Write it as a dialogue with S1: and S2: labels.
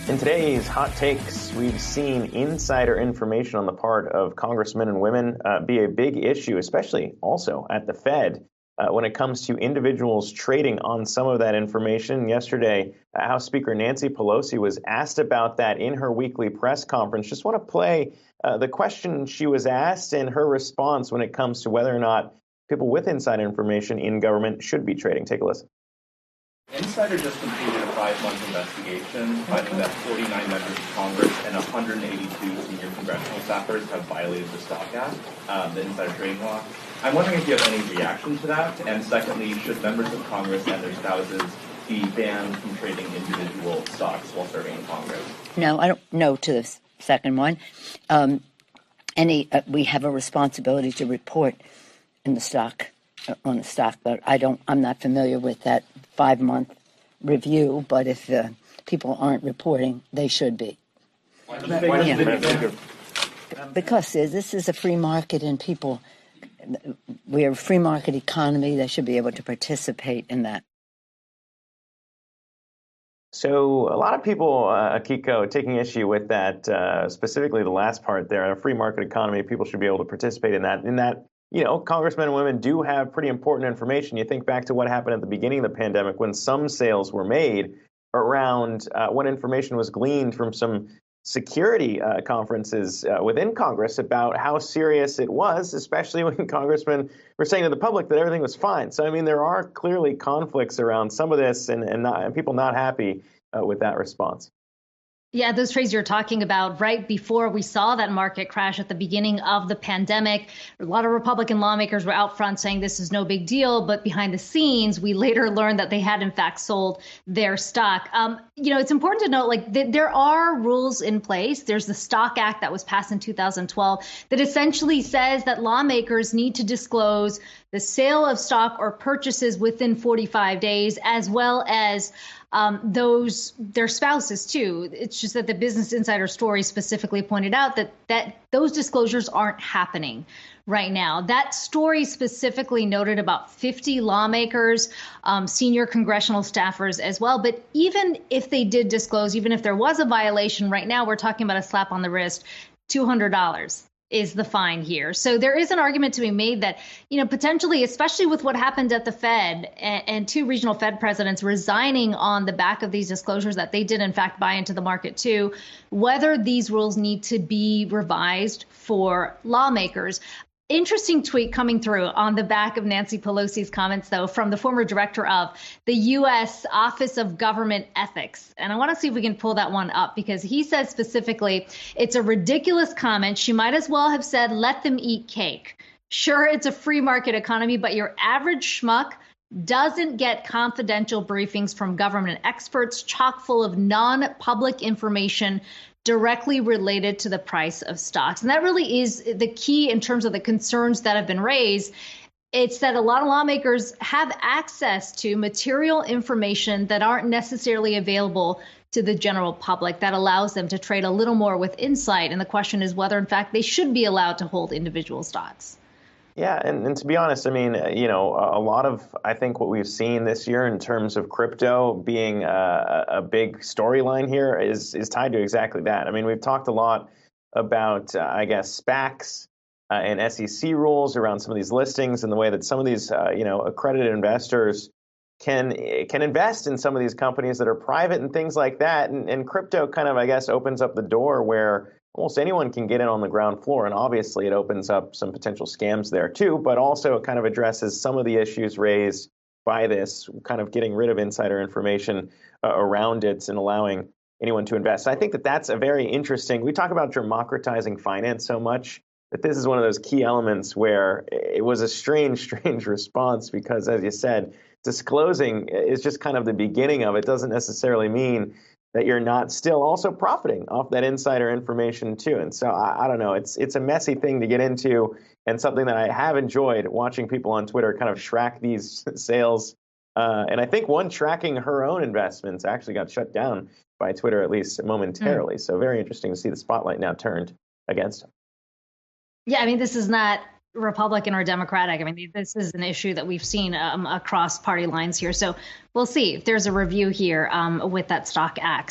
S1: In today's hot takes, we've seen insider information on the part of congressmen and women be a big issue, especially also at the Fed when it comes to individuals trading on some of that information. Yesterday, House Speaker Nancy Pelosi was asked about that in her weekly press conference. Just want to play the question she was asked and her response when it comes to whether or not people with insider information in government should be trading. Take a listen.
S2: Insider just completed a 5-month investigation finding that 49 members of Congress and 182 senior congressional staffers have violated the Stock Act, the insider trading law. I'm wondering if you have any reaction to that, and secondly, should members of Congress and their spouses be banned from trading individual stocks while serving in Congress?
S3: No, I don't know to the second one. We have a responsibility to report in the stock, on the stock, but I'm not familiar with that 5-month review, but if people aren't reporting, they should be. Because this is a free market and we're a free market economy. They should be able to participate in that.
S1: So a lot of people, Akiko, taking issue with that, specifically the last part there, a free market economy, people should be able to participate in that, you know, congressmen and women do have pretty important information. You think back to what happened at the beginning of the pandemic when some sales were made around what information was gleaned from some security conferences within Congress about how serious it was, especially when congressmen were saying to the public that everything was fine. So, I mean, there are clearly conflicts around some of this and people not happy with that response.
S4: Yeah, those trades you're talking about right before we saw that market crash at the beginning of the pandemic. A lot of Republican lawmakers were out front saying this is no big deal. But behind the scenes, we later learned that they had, in fact, sold their stock. It's important to note, there are rules in place. There's the Stock Act that was passed in 2012 that essentially says that lawmakers need to disclose the sale of stock or purchases within 45 days, as well as their spouses, too. It's just that the Business Insider story specifically pointed out that those disclosures aren't happening right now. That story specifically noted about 50 lawmakers, senior congressional staffers as well. But even if they did disclose, even if there was a violation right now, we're talking about a slap on the wrist, $200. Is the fine here. So there is an argument to be made that, potentially, especially with what happened at the Fed and 2 regional Fed presidents resigning on the back of these disclosures, that they did, in fact, buy into the market, too, whether these rules need to be revised for lawmakers. Interesting tweet coming through on the back of Nancy Pelosi's comments, though, from the former director of the U.S. Office of Government Ethics. And I want to see if we can pull that one up, because he says specifically, it's a ridiculous comment. She might as well have said, let them eat cake. Sure, it's a free market economy, but your average schmuck doesn't get confidential briefings from government experts chock full of non-public information directly related to the price of stocks. And that really is the key in terms of the concerns that have been raised. It's that a lot of lawmakers have access to material information that aren't necessarily available to the general public that allows them to trade a little more with insight. And the question is whether, in fact, they should be allowed to hold individual stocks.
S1: Yeah, and to be honest, I mean, a lot of, I think, what we've seen this year in terms of crypto being a big storyline here is tied to exactly that. I mean, we've talked a lot about, SPACs and SEC rules around some of these listings and the way that some of these, accredited investors can invest in some of these companies that are private and things like that. And crypto kind of, opens up the door where almost anyone can get in on the ground floor. And obviously it opens up some potential scams there too, but also it kind of addresses some of the issues raised by this, kind of getting rid of insider information around it and allowing anyone to invest. So I think that that's a very interesting, we talk about democratizing finance so much, that this is one of those key elements where it was a strange response because, as you said, disclosing is just kind of the beginning of it. Doesn't necessarily mean that you're not still also profiting off that insider information too. And so I don't know, it's a messy thing to get into and something that I have enjoyed watching people on Twitter kind of track these sales. And I think one tracking her own investments actually got shut down by Twitter, at least momentarily. So very interesting to see the spotlight now turned against him.
S4: Yeah, I mean, this is not Republican or Democratic. I mean, this is an issue that we've seen across party lines here. So we'll see if there's a review here with that Stock Act.